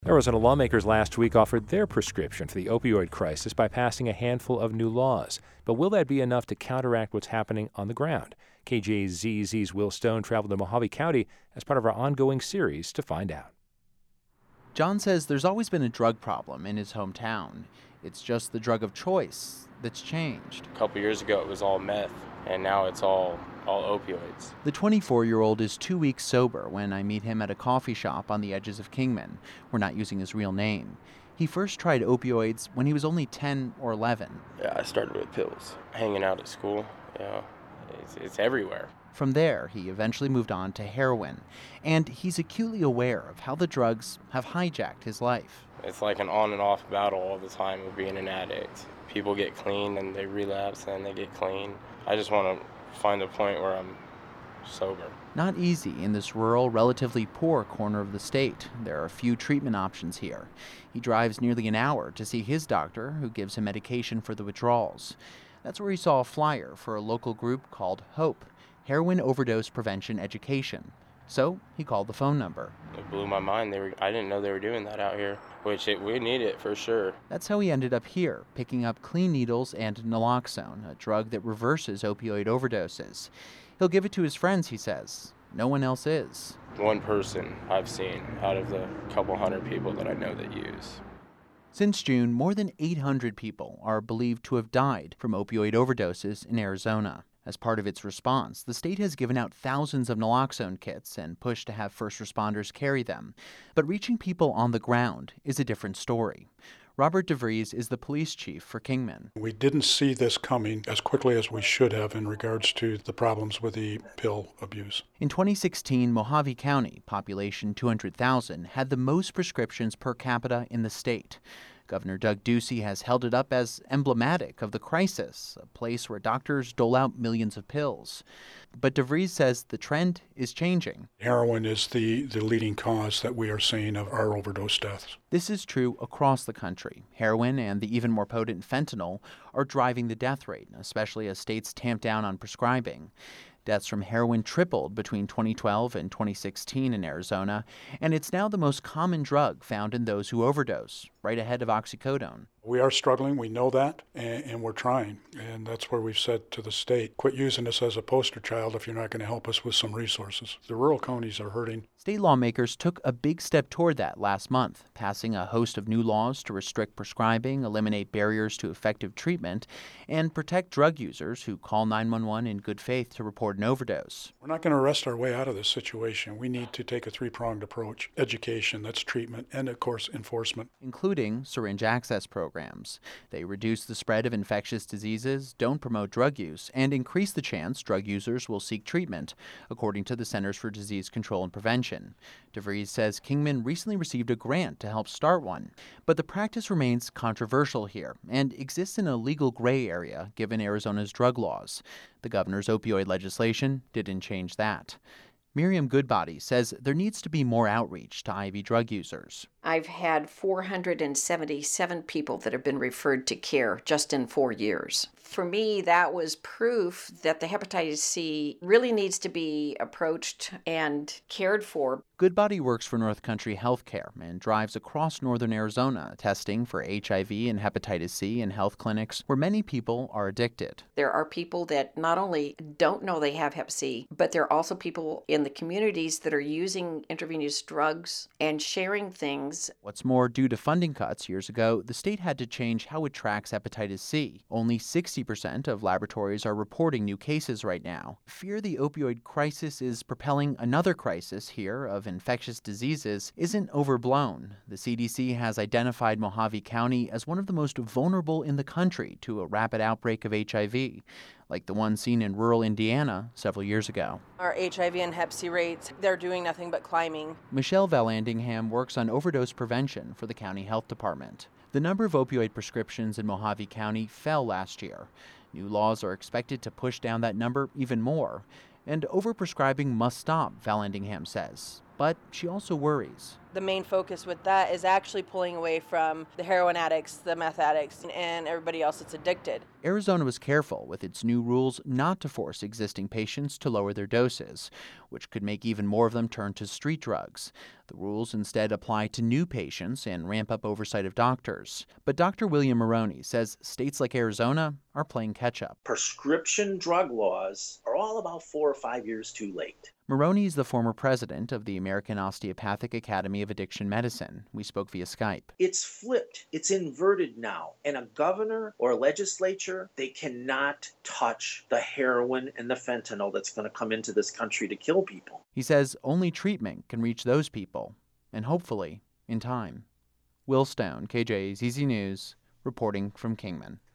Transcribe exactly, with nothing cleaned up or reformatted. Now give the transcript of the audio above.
Arizona lawmakers last week offered their prescription for the opioid crisis by passing a handful of new laws. But will that be enough to counteract what's happening on the ground? K J Z Z's Will Stone traveled to Mojave County as part of our ongoing series to find out. John says there's always been a drug problem in his hometown. It's just the drug of choice that's changed. A couple years ago it was all meth, and now it's all all opioids. The twenty-four-year-old is two weeks sober when I meet him at a coffee shop on the edges of Kingman. We're not using his real name. He first tried opioids when he was only ten or eleven. Yeah, I started with pills. Hanging out at school, you know, it's, it's everywhere. From there, he eventually moved on to heroin, and he's acutely aware of how the drugs have hijacked his life. It's like an on and off battle all the time of being an addict. People get clean and they relapse and they get clean. I just want to find a point where I'm sober. Not easy in this rural, relatively poor corner of the state. There are few treatment options here. He drives nearly an hour to see his doctor, who gives him medication for the withdrawals. That's where he saw a flyer for a local group called HOPE, Heroin Overdose Prevention Education. So he called the phone number. It blew my mind. They were, I didn't know they were doing that out here, which it, we need it for sure. That's how he ended up here, picking up clean needles and naloxone, a drug that reverses opioid overdoses. He'll give it to his friends, he says. No one else is. One person I've seen out of the couple hundred people that I know that use. Since June, more than eight hundred people are believed to have died from opioid overdoses in Arizona. As part of its response, the state has given out thousands of naloxone kits and pushed to have first responders carry them. But reaching people on the ground is a different story. Robert DeVries is the police chief for Kingman. We didn't see this coming as quickly as we should have in regards to the problems with the pill abuse. In twenty sixteen, Mojave County, population two hundred thousand, had the most prescriptions per capita in the state. Governor Doug Ducey has held it up as emblematic of the crisis, a place where doctors dole out millions of pills. But DeVries says the trend is changing. Heroin is the, the leading cause that we are seeing of our overdose deaths. This is true across the country. Heroin and the even more potent fentanyl are driving the death rate, especially as states tamp down on prescribing. Deaths from heroin tripled between twenty twelve and twenty sixteen in Arizona, and it's now the most common drug found in those who overdose, right ahead of oxycodone. We are struggling, we know that, and, and we're trying. And that's where we've said to the state, quit using us as a poster child if you're not going to help us with some resources. The rural counties are hurting. State lawmakers took a big step toward that last month, passing a host of new laws to restrict prescribing, eliminate barriers to effective treatment, and protect drug users who call nine one one in good faith to report an overdose. We're not going to arrest our way out of this situation. We need to take a three-pronged approach. Education, that's treatment, and of course enforcement. Including syringe access programs. They reduce the spread of infectious diseases, don't promote drug use, and increase the chance drug users will seek treatment, according to the Centers for Disease Control and Prevention. DeVries says Kingman recently received a grant to help start one, but the practice remains controversial here and exists in a legal gray area given Arizona's drug laws. The governor's opioid legislation didn't change that. Miriam Goodbody says there needs to be more outreach to I V drug users. I've had four hundred seventy-seven people that have been referred to care just in four years. For me, that was proof that the hepatitis C really needs to be approached and cared for. Goodbody works for North Country Healthcare and drives across northern Arizona testing for H I V and hepatitis C in health clinics where many people are addicted. There are people that not only don't know they have hep C, but there are also people in the communities that are using intravenous drugs and sharing things. What's more, due to funding cuts years ago, the state had to change how it tracks hepatitis C. Only sixty percent of laboratories are reporting new cases right now. Fear the opioid crisis is propelling another crisis here of infectious diseases isn't overblown. The C D C has identified Mojave County as one of the most vulnerable in the country to a rapid outbreak of H I V, like the one seen in rural Indiana several years ago. Our H I V and hep C rates, they're doing nothing but climbing. Michelle Vallandingham works on overdose prevention for the county health department. The number of opioid prescriptions in Mojave County fell last year. New laws are expected to push down that number even more. And overprescribing must stop, Vallandingham says. But she also worries. The main focus with that is actually pulling away from the heroin addicts, the meth addicts, and everybody else that's addicted. Arizona was careful with its new rules not to force existing patients to lower their doses, which could make even more of them turn to street drugs. The rules instead apply to new patients and ramp up oversight of doctors. But Doctor William Maroney says states like Arizona are playing catch-up. Prescription drug laws are all about four or five years too late. Maroney is the former president of the American Osteopathic Academy of Addiction Medicine. We spoke via Skype. It's flipped. It's inverted now. And a governor or a legislature, they cannot touch the heroin and the fentanyl that's going to come into this country to kill people. He says only treatment can reach those people, and hopefully in time. Will Stone, K J Z Z News, reporting from Kingman.